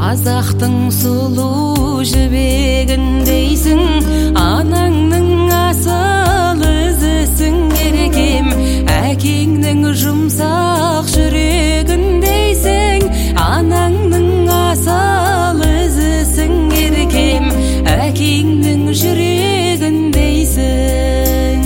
Қазақтың сұлу жібегіндейсің, анаңның асыл ізісің еркем, әкеңнің жұмсақ жүрегіндейсің, анаңның асыл ізісің еркем, әкеңнің жүрегіндейсің.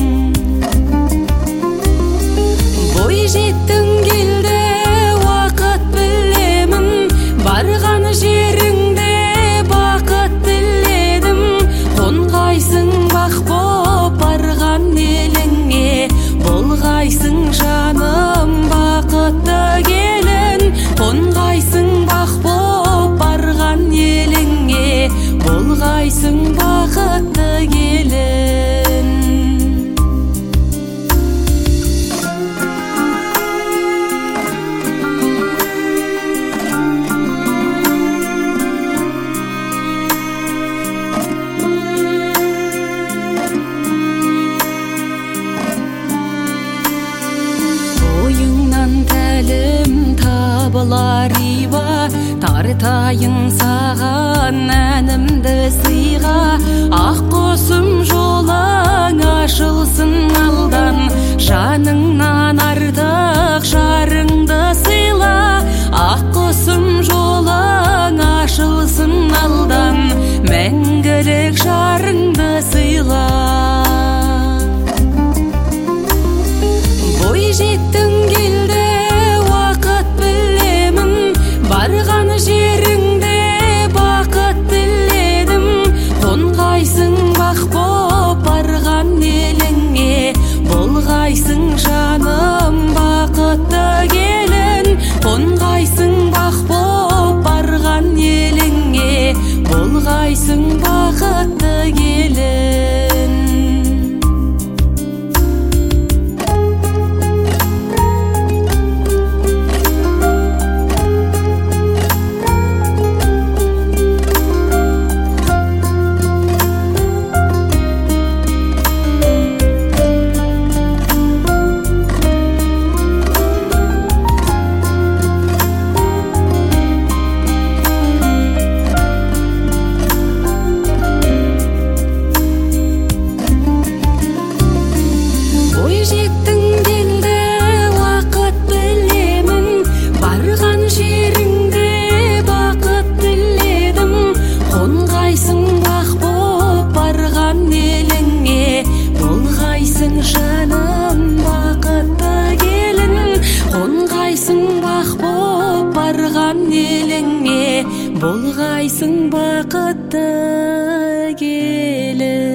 Бой жеттің келді уақыт білемін, барған жеріңде бақыт тіледім, қонғайсың бақ боп барған еліңе, болғайсың жаным бақытты келін, қонғайсың бақ боп барған еліңе, болғайсың бақытты келін. Тәлім табылар иба, тартайын саған әнімді сыйға, ақ құсым жолың ашылсын алдан, жаныңнан артық жарыңды сыйла, ақ құсым жолың ашылсын алдан, мәңгілік жарыңды сыйла. Бой жеттің келді уақыт білемін, барған жеріңде бақыт тіледім, қонғайсың бақ боп барған еліңе, болғайсың жаным бақытты келін, қонғайсың бақ боп барған еліңе, болғайсың бақытты келін. Жаным бақытты келін, қонғайсың бақ боп барған еліңе, болғайсың бақытты келін.